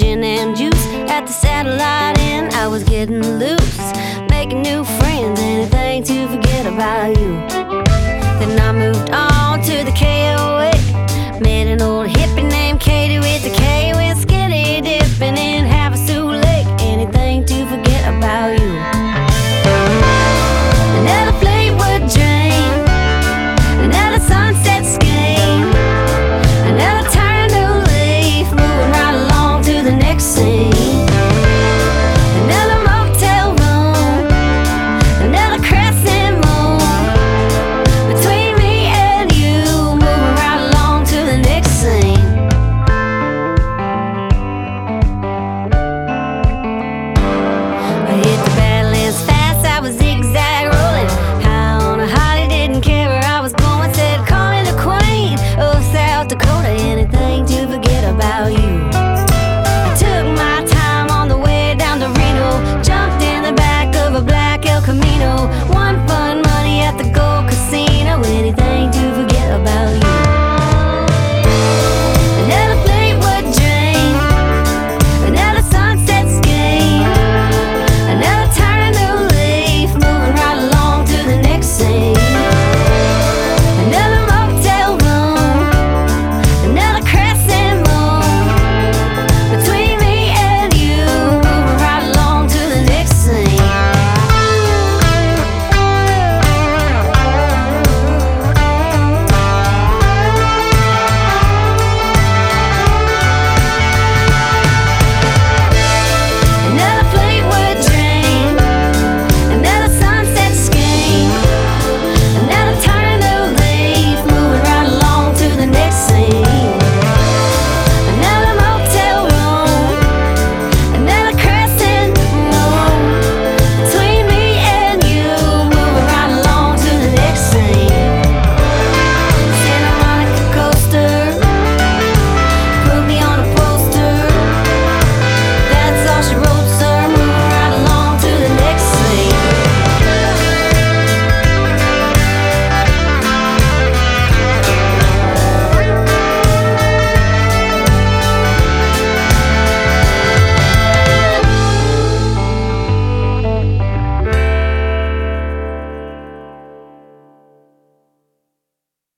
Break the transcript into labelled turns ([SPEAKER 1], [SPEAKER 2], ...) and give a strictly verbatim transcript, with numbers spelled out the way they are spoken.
[SPEAKER 1] gin and juice at the Satellite Inn. I was getting loose, making new friends, anything to forget about you. Then I moved on to the K O A, met an old hippie named Katie with the K. Went skinny dipping in Havasu Lake, anything to forget about you. Another Fleetwood dream, another sunset scheme, another turn new leaf, moving right along to the next scene.